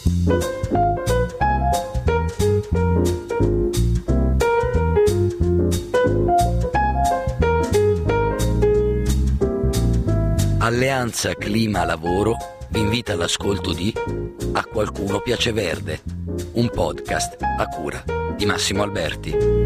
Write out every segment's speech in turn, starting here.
Alleanza Clima Lavoro vi invita all'ascolto di A Qualcuno Piace Verde, un podcast a cura di Massimo Alberti.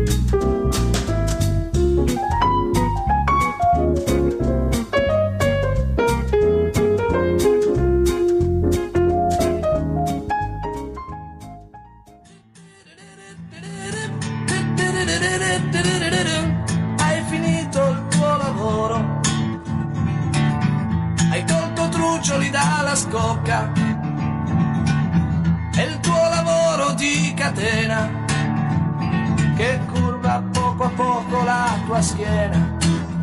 Hai finito il tuo lavoro, hai tolto truccioli dalla scocca, è il tuo lavoro di catena che curva poco a poco la tua schiena.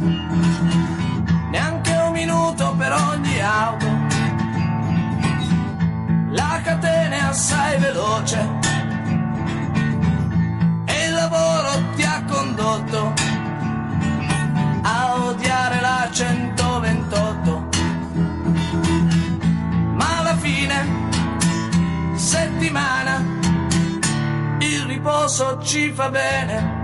Neanche un minuto per ogni auto, la catena è assai veloce e il lavoro ti ha condotto a odiare la 128. Ma alla fine settimana il riposo ci fa bene.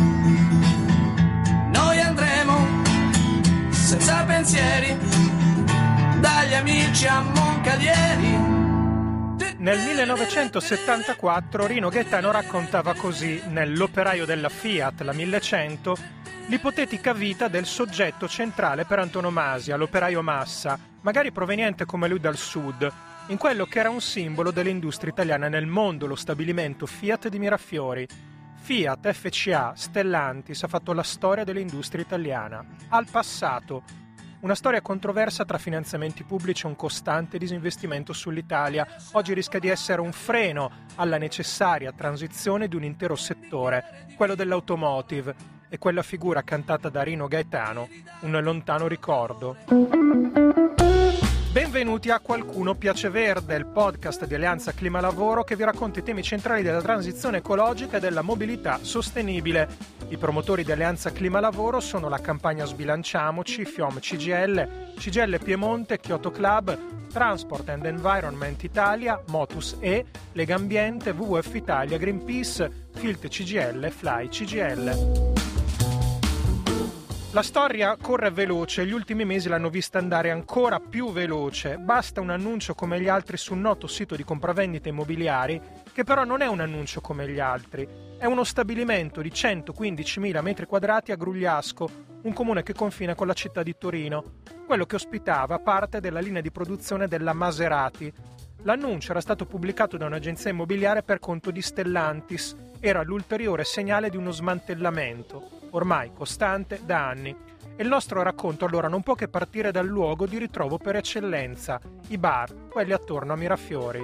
Noi andremo senza pensieri dagli amici a Moncalieri. Nel 1974 Rino Gaetano raccontava così, nell'Operaio della Fiat, la 1100, l'ipotetica vita del soggetto centrale per antonomasia, l'operaio massa, magari proveniente come lui dal sud, in quello che era un simbolo dell'industria italiana nel mondo, lo stabilimento Fiat di Mirafiori. Fiat, FCA, Stellantis ha fatto la storia dell'industria italiana. Al passato, una storia controversa tra finanziamenti pubblici e un costante disinvestimento sull'Italia. Oggi rischia di essere un freno alla necessaria transizione di un intero settore, quello dell'automotive, e quella figura cantata da Rino Gaetano, un lontano ricordo. Benvenuti a Qualcuno Piace Verde, il podcast di Alleanza Clima Lavoro che vi racconta i temi centrali della transizione ecologica e della mobilità sostenibile. I promotori di Alleanza Clima Lavoro sono la campagna Sbilanciamoci, FIOM CGIL, CGIL Piemonte, Kyoto Club, Transport and Environment Italia, Motus E, Lega Ambiente, WWF Italia, Greenpeace, Filt CGIL, Fly CGIL. La storia corre veloce, gli ultimi mesi l'hanno vista andare ancora più veloce. Basta un annuncio come gli altri su un noto sito di compravendite immobiliari, che però non è un annuncio come gli altri. È uno stabilimento di 115.000 metri quadrati a Grugliasco, un comune che confina con la città di Torino, quello che ospitava parte della linea di produzione della Maserati. L'annuncio era stato pubblicato da un'agenzia immobiliare per conto di Stellantis. Era l'ulteriore segnale di uno smantellamento, ormai costante da anni. E il nostro racconto allora non può che partire dal luogo di ritrovo per eccellenza, i bar, quelli attorno a Mirafiori.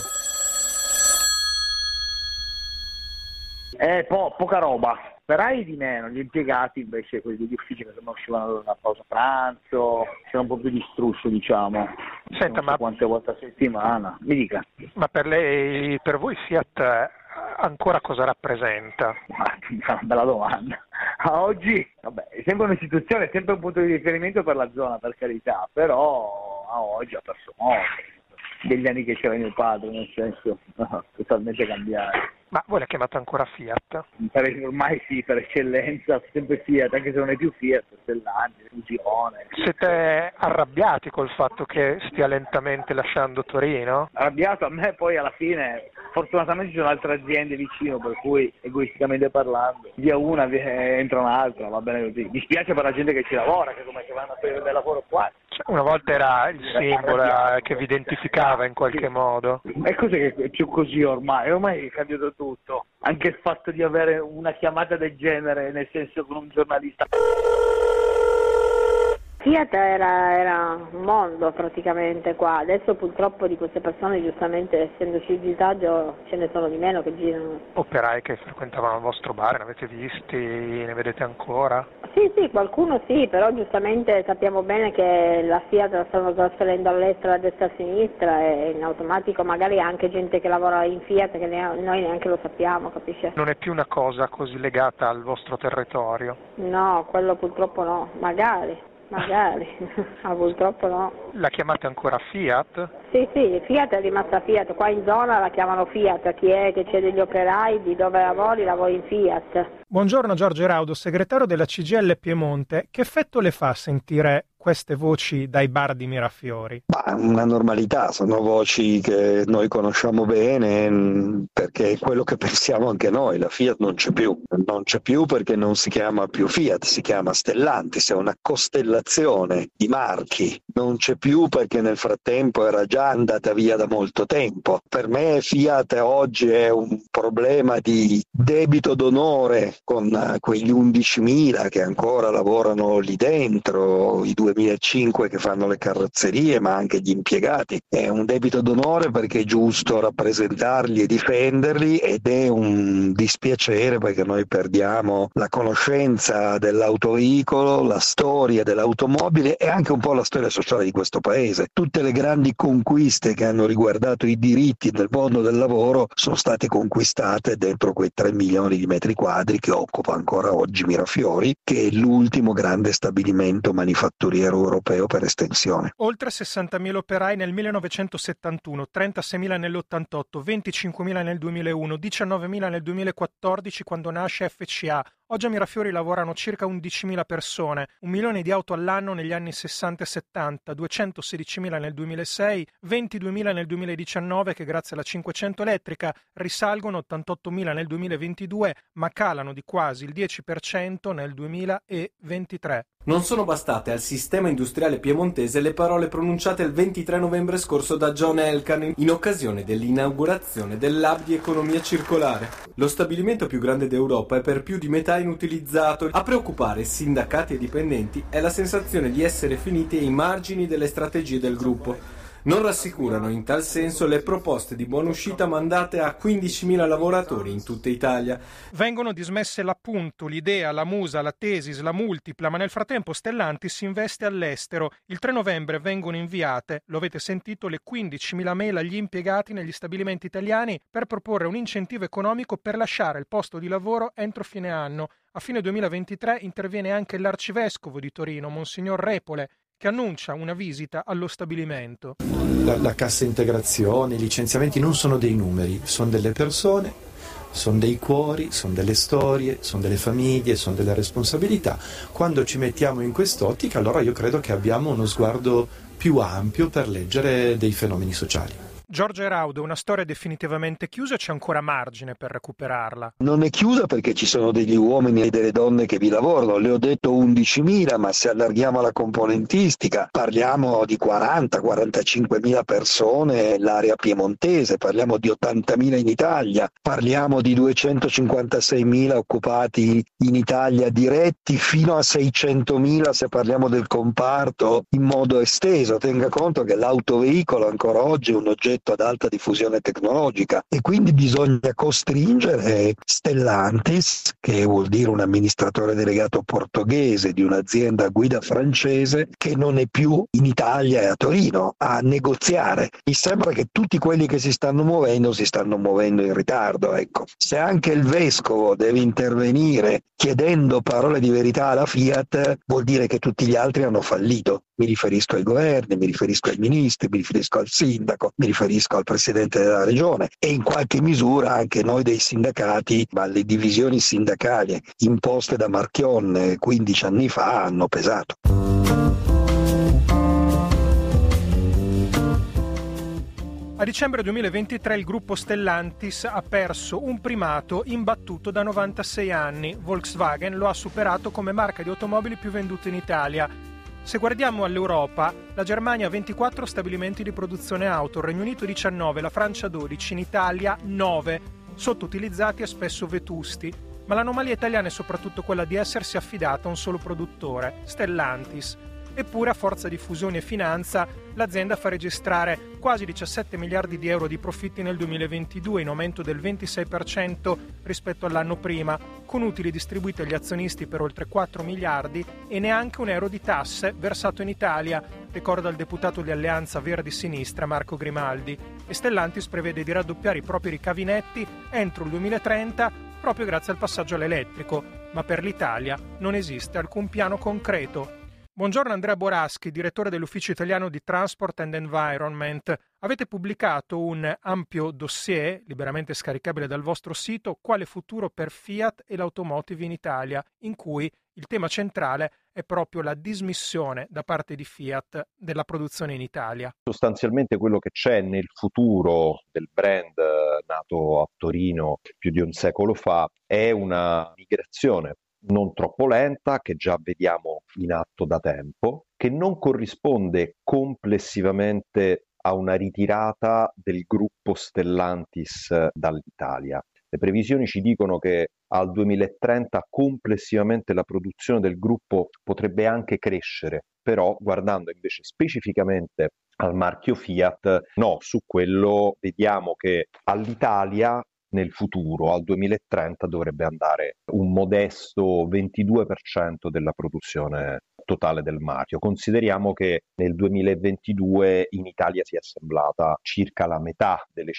Poca roba, operai di meno, gli impiegati invece, quelli degli uffici che non uscivano da pausa pranzo, c'era un po' più di struscio, diciamo. Senta, non so quante volte a settimana, mi dica. Ma per voi Fiat ancora cosa rappresenta? Una bella domanda. A oggi, è sempre un'istituzione, è sempre un punto di riferimento per la zona, per carità, però a oggi ha perso molto. Degli anni che c'era mio padre, nel senso, totalmente cambiato. Ma voi la chiamate ancora Fiat? Ormai sì, per eccellenza, sempre Fiat, anche se non è più Fiat, Stellantis, fusione. Siete arrabbiati col fatto che stia lentamente lasciando Torino? Arrabbiato a me, poi alla fine, fortunatamente ci sono altre aziende vicino, per cui, egoisticamente parlando, via una entra un'altra, va bene così. Mi spiace per la gente che ci lavora, che come che vanno a fare del lavoro qua. Una volta era il simbolo che vi identificava in qualche modo. È così che più così ormai è cambiato tutto. Anche il fatto di avere una chiamata del genere, nel senso con un giornalista. Fiat era un mondo praticamente qua, adesso purtroppo di queste persone, giustamente essendoci il disagio, ce ne sono di meno che girano. Operai che frequentavano il vostro bar, ne avete visti, ne vedete ancora? Sì, qualcuno sì, però giustamente sappiamo bene che la Fiat la stanno trasferendo all'estero, a destra e a sinistra, e in automatico magari anche gente che lavora in Fiat che noi neanche lo sappiamo, capisce? Non è più una cosa così legata al vostro territorio? No, quello purtroppo no, magari, ma purtroppo no. La chiamate ancora Fiat? Sì, Fiat è rimasta Fiat, qua in zona la chiamano Fiat, chi è che c'è degli operai, di dove lavori in Fiat. Buongiorno Giorgio Eraudo, segretario della CGIL Piemonte. Che effetto le fa sentire queste voci dai bar di Mirafiori? Una normalità, sono voci che noi conosciamo bene perché è quello che pensiamo anche noi. La Fiat non c'è più perché non si chiama più Fiat, si chiama Stellantis, è una costellazione di marchi, non c'è più perché nel frattempo era già andata via da molto tempo. Per me Fiat oggi è un problema di debito d'onore con quegli 11.000 che ancora lavorano lì dentro, i 2.500 che fanno le carrozzerie, ma anche gli impiegati. È un debito d'onore perché è giusto rappresentarli e difenderli, ed è un dispiacere perché noi perdiamo la conoscenza dell'autoveicolo, la storia dell'automobile e anche un po' la storia sociale di questo paese. Tutte le grandi conquiste che hanno riguardato i diritti nel mondo del lavoro sono state conquistate dentro quei 3 milioni di metri quadri che occupa ancora oggi Mirafiori, che è l'ultimo grande stabilimento manifatturiero europeo per estensione. Oltre 60.000 operai nel 1971, 36.000 nell'88, 25.000 nel 2001, 19.000 nel 2014 quando nasce FCA. Oggi a Mirafiori lavorano circa 11.000 persone, 1 milione di auto all'anno negli anni 60 e 70, 216.000 nel 2006, 22.000 nel 2019 che grazie alla 500 elettrica risalgono 88.000 nel 2022, ma calano di quasi il 10% nel 2023. Non sono bastate al sistema industriale piemontese le parole pronunciate il 23 novembre scorso da John Elkann in occasione dell'inaugurazione dell'hub di economia circolare. Lo stabilimento più grande d'Europa è per più di metà inutilizzato. A preoccupare sindacati e dipendenti è la sensazione di essere finiti ai margini delle strategie del gruppo. Non rassicurano in tal senso le proposte di buona uscita mandate a 15.000 lavoratori in tutta Italia. Vengono dismesse l'appunto, l'idea, la musa, la tesis, la multipla, ma nel frattempo Stellantis si investe all'estero. Il 3 novembre vengono inviate, lo avete sentito, le 15.000 mail agli impiegati negli stabilimenti italiani per proporre un incentivo economico per lasciare il posto di lavoro entro fine anno. A fine 2023 interviene anche l'arcivescovo di Torino, Monsignor Repole, che annuncia una visita allo stabilimento. La cassa integrazione, i licenziamenti non sono dei numeri, sono delle persone, sono dei cuori, sono delle storie, sono delle famiglie, sono delle responsabilità. Quando ci mettiamo in quest'ottica, allora io credo che abbiamo uno sguardo più ampio per leggere dei fenomeni sociali. Giorgio Eraudo, una storia definitivamente chiusa, c'è ancora margine per recuperarla? Non è chiusa perché ci sono degli uomini e delle donne che vi lavorano. Le ho detto 11.000, ma se allarghiamo la componentistica parliamo di 40-45.000 persone nell'area piemontese, parliamo di 80.000 in Italia, parliamo di 256.000 occupati in Italia diretti, fino a 600.000 se parliamo del comparto in modo esteso. Tenga conto che l'autoveicolo ancora oggi è un oggetto ad alta diffusione tecnologica e quindi bisogna costringere Stellantis, che vuol dire un amministratore delegato portoghese di un'azienda a guida francese che non è più in Italia e a Torino, a negoziare. Mi sembra che tutti quelli che si stanno muovendo in ritardo. Ecco. Se anche il vescovo deve intervenire chiedendo parole di verità alla Fiat, vuol dire che tutti gli altri hanno fallito. Mi riferisco ai governi, mi riferisco ai ministri, mi riferisco al sindaco, mi riferisco al presidente della regione e in qualche misura anche noi dei sindacati, ma le divisioni sindacali imposte da Marchionne 15 anni fa hanno pesato. A dicembre 2023 il gruppo Stellantis ha perso un primato imbattuto da 96 anni. Volkswagen lo ha superato come marca di automobili più vendute in Italia. Se guardiamo all'Europa, la Germania ha 24 stabilimenti di produzione auto, il Regno Unito 19, la Francia 12, in Italia 9, sottoutilizzati e spesso vetusti. Ma l'anomalia italiana è soprattutto quella di essersi affidata a un solo produttore, Stellantis. Eppure, a forza di fusioni e finanza, l'azienda fa registrare quasi 17 miliardi di euro di profitti nel 2022, in aumento del 26% rispetto all'anno prima, con utili distribuiti agli azionisti per oltre 4 miliardi e neanche un euro di tasse versato in Italia, ricorda il deputato di Alleanza Verdi-Sinistra Marco Grimaldi. E Stellantis prevede di raddoppiare i propri ricavi netti entro il 2030 proprio grazie al passaggio all'elettrico, ma per l'Italia non esiste alcun piano concreto. Buongiorno Andrea Boraschi, direttore dell'Ufficio Italiano di Transport and Environment. Avete pubblicato un ampio dossier, liberamente scaricabile dal vostro sito, Quale futuro per Fiat e l'automotive in Italia, in cui il tema centrale è proprio la dismissione da parte di Fiat della produzione in Italia. Sostanzialmente quello che c'è nel futuro del brand nato a Torino più di un secolo fa è una migrazione non troppo lenta, che già vediamo in atto da tempo, che non corrisponde complessivamente a una ritirata del gruppo Stellantis dall'Italia. Le previsioni ci dicono che al 2030 complessivamente la produzione del gruppo potrebbe anche crescere, però guardando invece specificamente al marchio Fiat, no, su quello vediamo che all'Italia nel futuro, al 2030, dovrebbe andare un modesto 22% della produzione totale del marchio. Consideriamo che nel 2022 in Italia si è assemblata circa la metà delle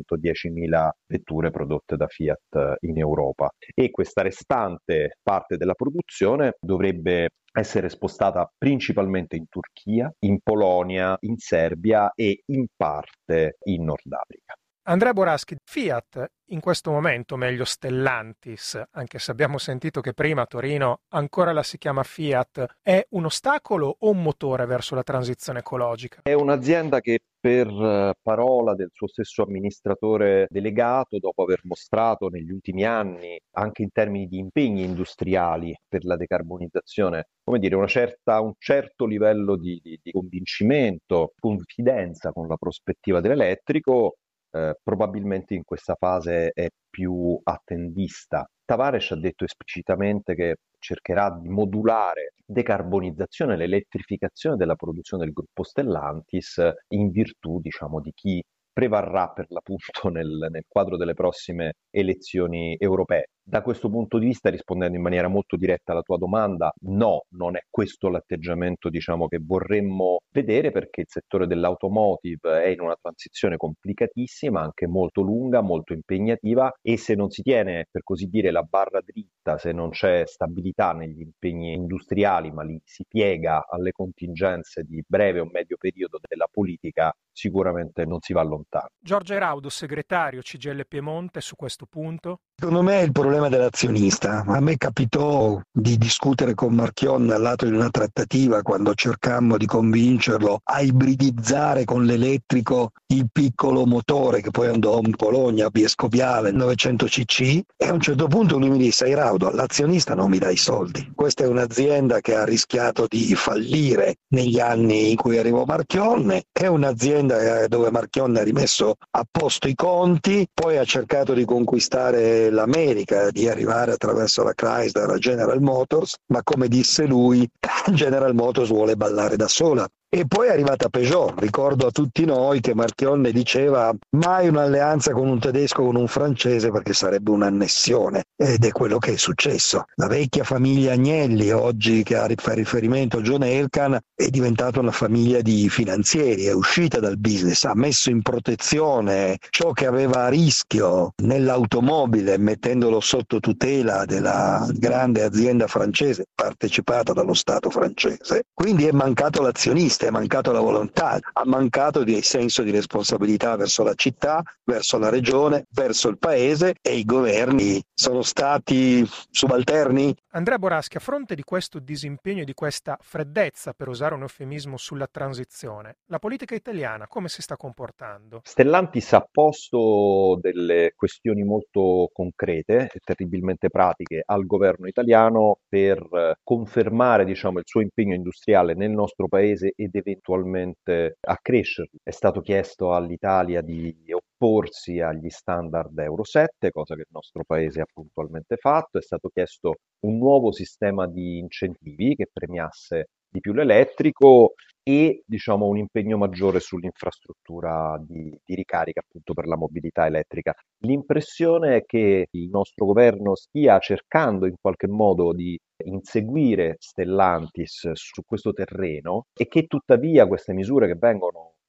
510.000 vetture prodotte da Fiat in Europa, e questa restante parte della produzione dovrebbe essere spostata principalmente in Turchia, in Polonia, in Serbia e in parte in Nord Africa. Andrea Boraschi, Fiat in questo momento, meglio Stellantis, anche se abbiamo sentito che prima a Torino ancora la si chiama Fiat, è un ostacolo o un motore verso la transizione ecologica? È un'azienda che per parola del suo stesso amministratore delegato, dopo aver mostrato negli ultimi anni, anche in termini di impegni industriali per la decarbonizzazione, come dire, un certo livello di convincimento, confidenza con la prospettiva dell'elettrico, probabilmente in questa fase è più attendista. Tavares ha detto esplicitamente che cercherà di modulare decarbonizzazione e l'elettrificazione della produzione del gruppo Stellantis in virtù, diciamo, di chi prevarrà per l'appunto nel quadro delle prossime elezioni europee. Da questo punto di vista, rispondendo in maniera molto diretta alla tua domanda, no, non è questo l'atteggiamento, diciamo, che vorremmo vedere, perché il settore dell'automotive è in una transizione complicatissima, anche molto lunga, molto impegnativa, e se non si tiene, per così dire, la barra dritta, se non c'è stabilità negli impegni industriali, ma li si piega alle contingenze di breve o medio periodo della politica, sicuramente non si va lontano. Giorgio Eraudo, segretario CGIL Piemonte, su questo punto. Secondo me è il problema dell'azionista. A me capitò di discutere con Marchionne al lato di una trattativa quando cercammo di convincerlo a ibridizzare con l'elettrico il piccolo motore che poi andò in Polonia a Biescopiale, 900 cc, e a un certo punto lui mi disse: Eraudo, all'azionista non mi dai i soldi. Questa è un'azienda che ha rischiato di fallire negli anni in cui arrivò Marchionne, è un'azienda dove Marchionne ha rimesso a posto i conti, poi ha cercato di conquistare l'America, di arrivare attraverso la Chrysler a General Motors, ma come disse lui, General Motors vuole ballare da sola. E poi è arrivata Peugeot. Ricordo a tutti noi che Marchionne diceva: mai un'alleanza con un tedesco o con un francese, perché sarebbe un'annessione, ed è quello che è successo. La vecchia famiglia Agnelli, oggi che fa riferimento a John Elkann, è diventata una famiglia di finanzieri, è uscita dal business, ha messo in protezione ciò che aveva a rischio nell'automobile, mettendolo sotto tutela della grande azienda francese partecipata dallo Stato francese. Quindi è mancato l'azionista, è mancato la volontà, ha mancato di senso di responsabilità verso la città, verso la regione, verso il paese, e i governi sono stati subalterni. Andrea Boraschi, a fronte di questo disimpegno e di questa freddezza, per usare un eufemismo, sulla transizione, la politica italiana come si sta comportando? Stellantis ha posto delle questioni molto concrete e terribilmente pratiche al governo italiano per confermare, diciamo, il suo impegno industriale nel nostro paese ed eventualmente accrescerlo. È stato chiesto all'Italia di opporsi agli standard Euro 7, cosa che il nostro paese ha puntualmente fatto. È stato chiesto un nuovo sistema di incentivi che premiasse di più l'elettrico e, diciamo, un impegno maggiore sull'infrastruttura di ricarica, appunto, per la mobilità elettrica. L'impressione è che il nostro governo stia cercando in qualche modo di inseguire Stellantis su questo terreno, e che tuttavia queste misure che vengono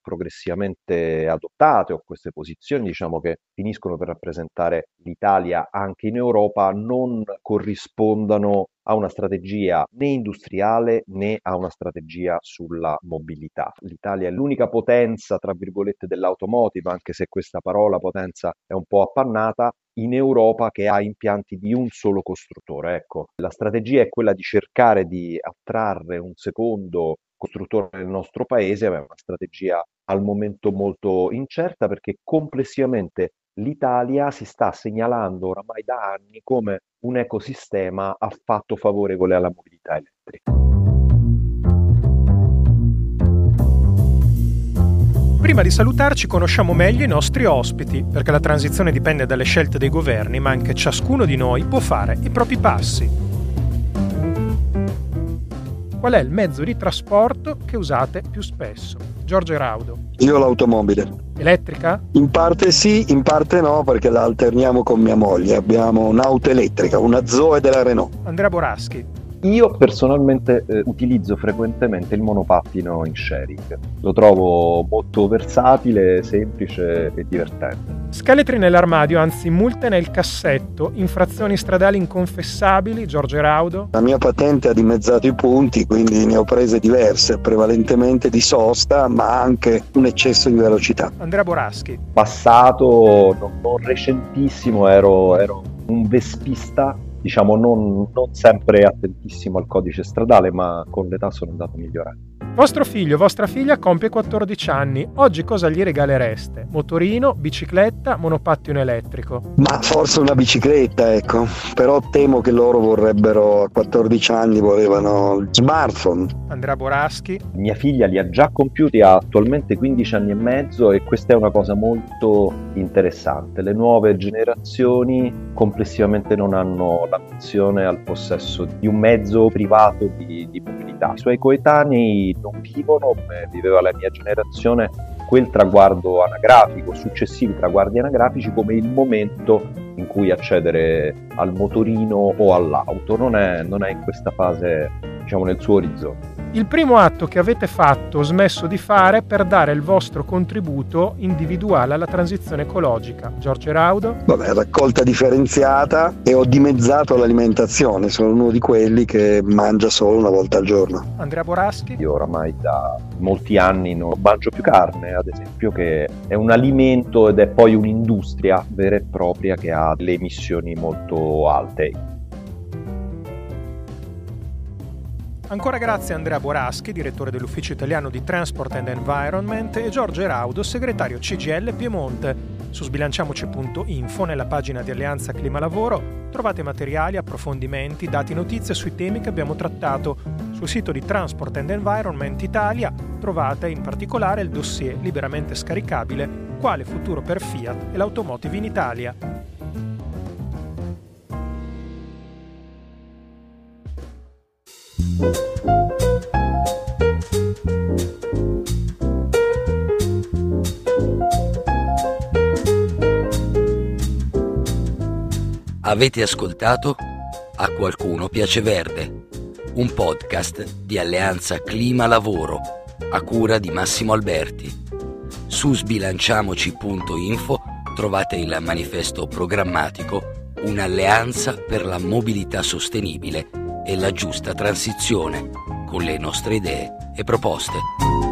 progressivamente adottate, o queste posizioni, diciamo, che finiscono per rappresentare l'Italia anche in Europa, non corrispondano a una strategia né industriale né a una strategia sulla mobilità. L'Italia è l'unica potenza, tra virgolette, dell'automotive, anche se questa parola potenza è un po' appannata, in Europa, che ha impianti di un solo costruttore. Ecco, la strategia è quella di cercare di attrarre un secondo costruttore nel nostro paese, ma è una strategia al momento molto incerta, perché complessivamente l'Italia si sta segnalando oramai da anni come un ecosistema affatto favorevole alla mobilità elettrica. Prima di salutarci conosciamo meglio i nostri ospiti, perché la transizione dipende dalle scelte dei governi, ma anche ciascuno di noi può fare i propri passi. Qual è il mezzo di trasporto che usate più spesso? Giorgio Eraudo. Io l'automobile. Elettrica? In parte sì, in parte no, perché la alterniamo con mia moglie. Abbiamo un'auto elettrica, una Zoe della Renault. Andrea Boraschi. Io personalmente utilizzo frequentemente il monopattino in sharing. Lo trovo molto versatile, semplice e divertente. Scheletri nell'armadio, anzi multe nel cassetto, infrazioni stradali inconfessabili, Giorgio Eraudo. La mia patente ha dimezzato i punti, quindi ne ho prese diverse, prevalentemente di sosta, ma anche un eccesso di velocità. Andrea Boraschi. Passato, non recentissimo, ero un vespista. Diciamo non sempre attentissimo al codice stradale, ma con l'età sono andato migliorando. Vostro figlio, vostra figlia compie 14 anni. Oggi cosa gli regalereste? Motorino, bicicletta, monopattino elettrico? Ma forse una bicicletta, ecco. Però temo che loro vorrebbero, a 14 anni, volevano smartphone. Andrea Boraschi. Mia figlia li ha già compiuti, ha attualmente 15 anni e mezzo, e questa è una cosa molto interessante. Le nuove generazioni complessivamente non hanno l'ambizione al possesso di un mezzo privato di mobilità. I suoi coetanei non vivono, come viveva la mia generazione, quel traguardo anagrafico, successivi traguardi anagrafici, come il momento in cui accedere al motorino o all'auto. Non è in questa fase, diciamo, nel suo orizzonte. Il primo atto che avete fatto o smesso di fare per dare il vostro contributo individuale alla transizione ecologica. Giorgio Eraudo. Raccolta differenziata, e ho dimezzato l'alimentazione, sono uno di quelli che mangia solo una volta al giorno. Andrea Boraschi. Io oramai da molti anni non mangio più carne, ad esempio, che è un alimento ed è poi un'industria vera e propria che ha delle emissioni molto alte. Ancora grazie a Andrea Boraschi, direttore dell'Ufficio Italiano di Transport and Environment, e Giorgio Eraudo, segretario CGIL Piemonte. Su sbilanciamoci.info, nella pagina di Alleanza Clima Lavoro, trovate materiali, approfondimenti, dati, notizie sui temi che abbiamo trattato. Sul sito di Transport and Environment Italia trovate in particolare il dossier liberamente scaricabile Quale futuro per Fiat e l'automotive in Italia. Avete ascoltato A qualcuno piace verde, un podcast di Alleanza Clima Lavoro a cura di Massimo Alberti. Su sbilanciamoci.info trovate il manifesto programmatico Un'alleanza per la mobilità sostenibile e la giusta transizione, con le nostre idee e proposte.